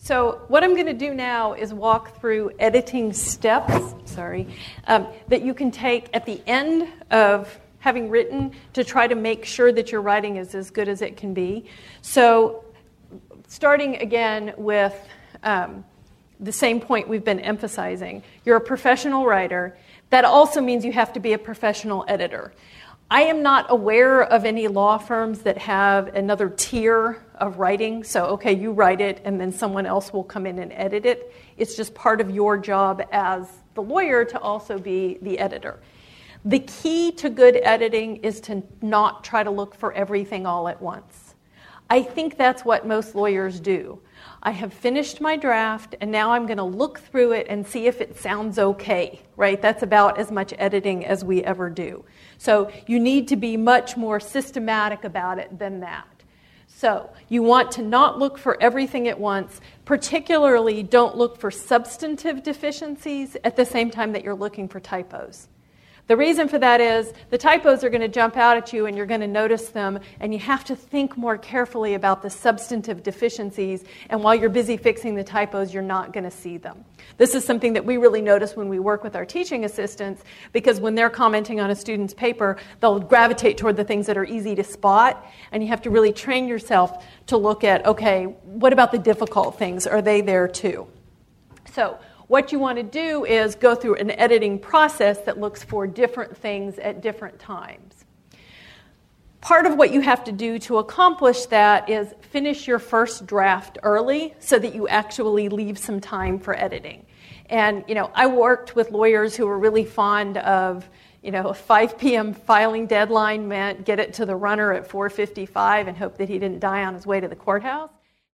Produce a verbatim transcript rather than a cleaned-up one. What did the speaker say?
So what I'm going to do now is walk through editing steps, sorry, um, that you can take at the end of having written to try to make sure that your writing is as good as it can be. So starting again with um, the same point we've been emphasizing. You're a professional writer. That also means you have to be a professional editor. I am not aware of any law firms that have another tier of writing. So, okay, you write it and then someone else will come in and edit it. It's just part of your job as the lawyer to also be the editor. The key to good editing is to not try to look for everything all at once. I think that's what most lawyers do. I have finished my draft, and now I'm going to look through it and see if it sounds okay, right? That's about as much editing as we ever do. So you need to be much more systematic about it than that. So you want to not look for everything at once. Particularly, don't look for substantive deficiencies at the same time that you're looking for typos. The reason for that is the typos are going to jump out at you and you're going to notice them, and you have to think more carefully about the substantive deficiencies, and while you're busy fixing the typos, you're not going to see them. This is something that we really notice when we work with our teaching assistants, because when they're commenting on a student's paper, they'll gravitate toward the things that are easy to spot, and you have to really train yourself to look at, okay, what about the difficult things? Are they there too? So what you want to do is go through an editing process that looks for different things at different times. Part of what you have to do to accomplish that is finish your first draft early so that you actually leave some time for editing. And, you know, I worked with lawyers who were really fond of, you know, a five p.m. filing deadline meant get it to the runner at four fifty-five and hope that he didn't die on his way to the courthouse.